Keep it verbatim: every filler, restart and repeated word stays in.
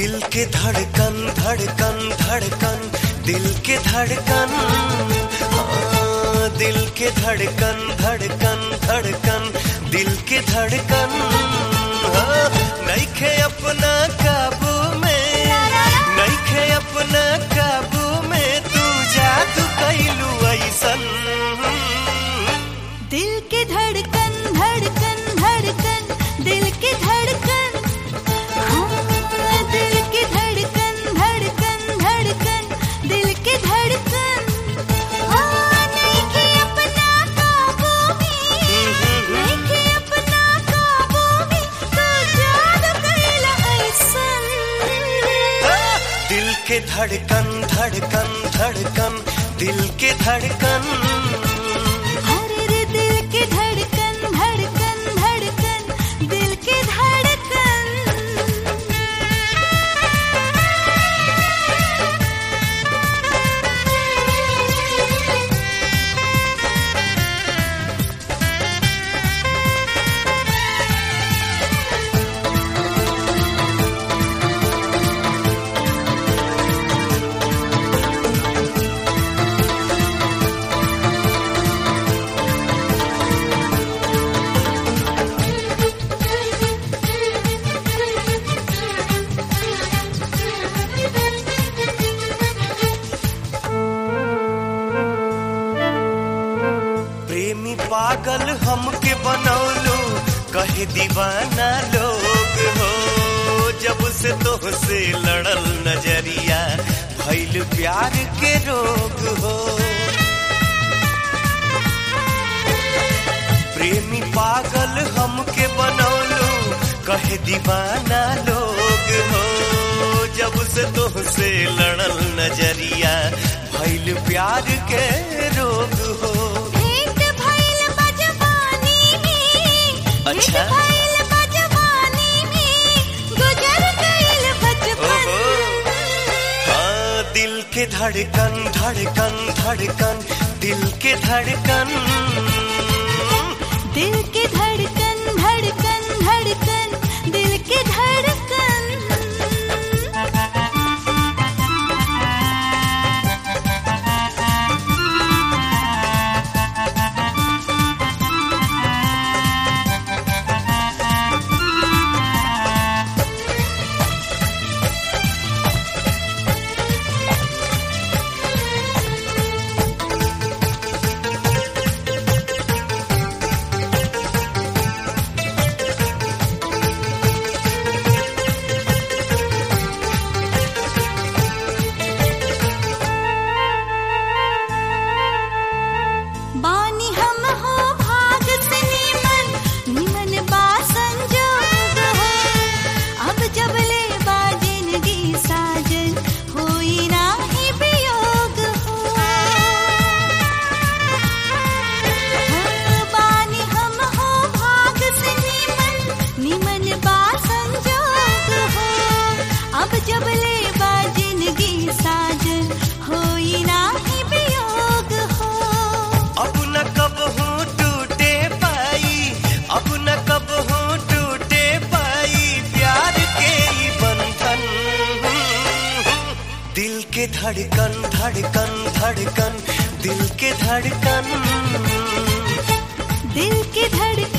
दिल के धड़कन धड़कन धड़कन दिल के धड़कन हाँ, दिल के धड़कन धड़कन धड़कन दिल के धड़कन हाँ, नइखे अपना काबू में नइखे अपना काबू में तू जादू कइलू ऐसन दिल के धड़कन धड़कन धड़कन दिल के धड़कन हाँ, दिल के धड़कन धड़कन धड़कन दिल के धड़कन हाँ, नइखे अपना काबू में नइखे अपना काबू में तू जादू कइला ऐसन दिल के धड़कन धड़कन धड़कन दिल के धड़कन अरे रे दिल के धड़कन धड़कन धड़कन दिल के धड़कन प्रेमी पागल हमके बनौलू कहे दीवाना लोग हो जब से तोहसे लड़ल नजरिया भइल प्यार के रोग हो प्रेमी पागल हमके बनौलू कहे दीवाना लोग हो जब से तोहसे लड़ल नजरिया भइल प्यार के रोग हो भेंट भइल बजवानी में अच्छा। भेंट भइल बजवानी में गुजर गइल बचपन हाँ, दिल के धड़कन धड़कन धड़कन दिल के धड़कन दिल के धड़कन धड़कन धड़कन दिल के धड़कन बानी हम हो भाग से निमन निमन बा संजोग हो अब जब ले बा जिंदगी साजन होई नाही वियोग हो हाँ, बानी हम हो भाग से निमन निमन बा संजोग हो अब जब ले बा जिंदगी साजन होई नाही वियोग हो अब न कब हूँ टूटे पाई अब न कब हूँ टूटे पाई प्यार के ही बंधन दिल के धड़कन धड़कन धड़कन दिल के धड़कन दिल के धड़कन